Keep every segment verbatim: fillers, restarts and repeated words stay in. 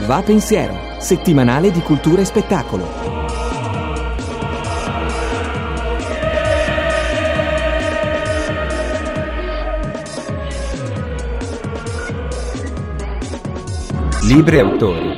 Va Pensiero, settimanale di cultura e spettacolo. Libri e autori.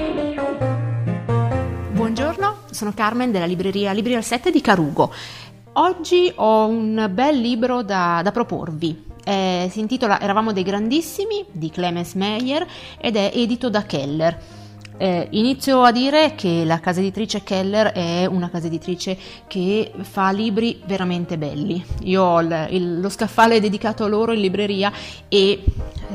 Buongiorno, sono Carmen della libreria Libri al sette di Carugo. Oggi ho un bel libro da, da proporvi. Eh, si intitola Eravamo dei grandissimi di Clemens Meyer ed è edito da Keller. Eh, inizio a dire che la casa editrice Keller è una casa editrice che fa libri veramente belli. Io ho il, il, lo scaffale dedicato a loro in libreria e eh,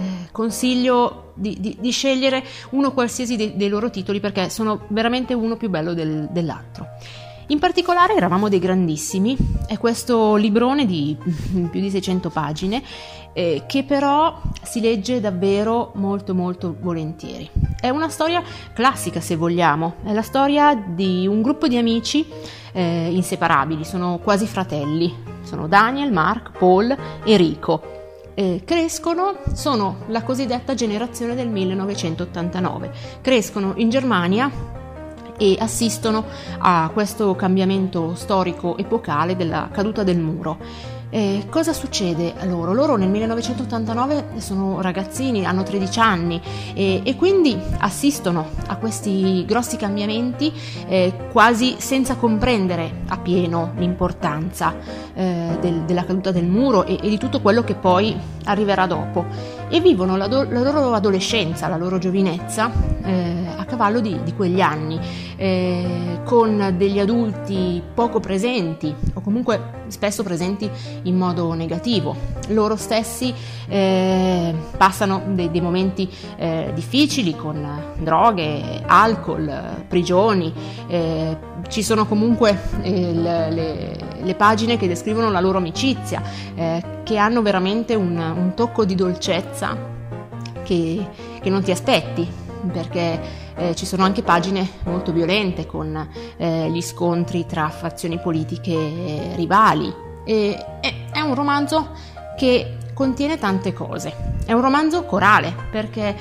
consiglio di, di, di scegliere uno qualsiasi dei, dei loro titoli perché sono veramente uno più bello del, dell'altro. In particolare Eravamo dei grandissimi, è questo librone di più di seicento pagine eh, che però si legge davvero molto molto volentieri. È una storia classica se vogliamo, è la storia di un gruppo di amici eh, inseparabili, sono quasi fratelli, sono Daniel, Mark, Paul e Rico. Eh, crescono, sono la cosiddetta generazione del millenovecentottantanove, crescono in Germania e assistono a questo cambiamento storico epocale della caduta del muro. Eh, cosa succede a loro? Loro nel millenovecentottantanove sono ragazzini, hanno tredici anni e, e quindi assistono a questi grossi cambiamenti eh, quasi senza comprendere appieno l'importanza eh, del, della caduta del muro e, e di tutto quello che poi arriverà dopo, e vivono la, do, la loro adolescenza, la loro giovinezza eh, a cavallo di, di quegli anni eh, con degli adulti poco presenti o comunque spesso presenti in modo negativo. Loro stessi eh, passano dei, dei momenti eh, difficili con droghe, alcol, prigioni. Eh, ci sono comunque eh, le, le, le pagine che descrivono la loro amicizia, eh, che hanno veramente un, un tocco di dolcezza che, che non ti aspetti, perché eh, ci sono anche pagine molto violente con eh, gli scontri tra fazioni politiche eh, rivali. E, è, è un romanzo che contiene tante cose. È un romanzo corale perché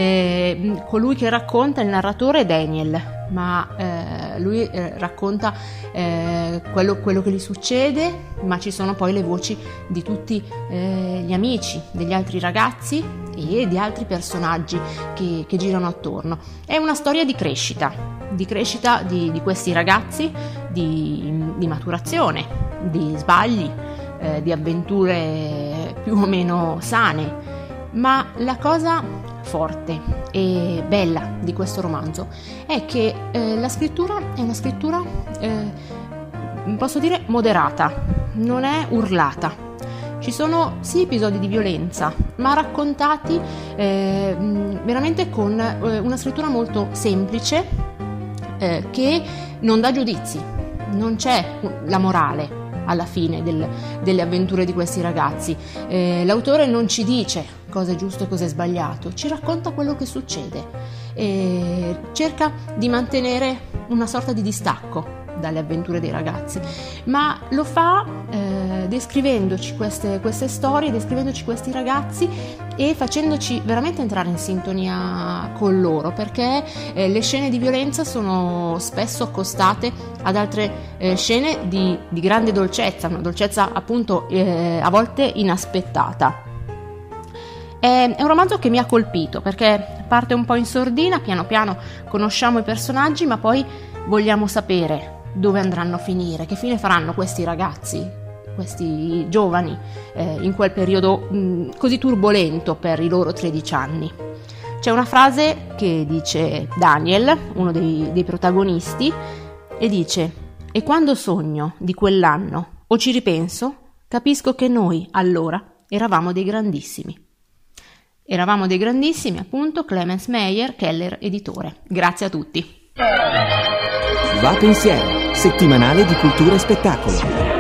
eh, colui che racconta, il narratore, è Daniel, ma eh, lui eh, racconta eh, quello, quello che gli succede, ma ci sono poi le voci di tutti eh, gli amici, degli altri ragazzi e di altri personaggi che, che girano attorno. È una storia di crescita, di crescita di, di questi ragazzi, di, di maturazione, di sbagli, eh, di avventure più o meno sane. Ma la cosa forte e bella di questo romanzo è che eh, la scrittura è una scrittura, eh, posso dire, moderata, non è urlata. Ci sono sì episodi di violenza, ma raccontati eh, veramente con eh, una scrittura molto semplice eh, che non dà giudizi, non c'è la morale alla fine del, delle avventure di questi ragazzi. Eh, l'autore non ci dice cosa è giusto e cosa è sbagliato, ci racconta quello che succede e cerca di mantenere una sorta di distacco dalle avventure dei ragazzi, ma lo fa eh, descrivendoci queste, queste storie, descrivendoci questi ragazzi e facendoci veramente entrare in sintonia con loro, perché eh, le scene di violenza sono spesso accostate ad altre eh, scene di, di grande dolcezza, una dolcezza appunto eh, a volte inaspettata. È, è un romanzo che mi ha colpito perché parte un po' in sordina, piano piano conosciamo i personaggi, ma poi vogliamo sapere dove andranno a finire, che fine faranno questi ragazzi, questi giovani eh, in quel periodo mh, così turbolento per i loro tredici anni. C'è una frase che dice Daniel, uno dei, dei protagonisti, e dice: e quando sogno di quell'anno o ci ripenso, capisco che noi allora eravamo dei grandissimi. Eravamo dei grandissimi, appunto, Clemens Meyer, Keller editore. Grazie a tutti. Va Pensiero, settimanale di cultura e spettacolo.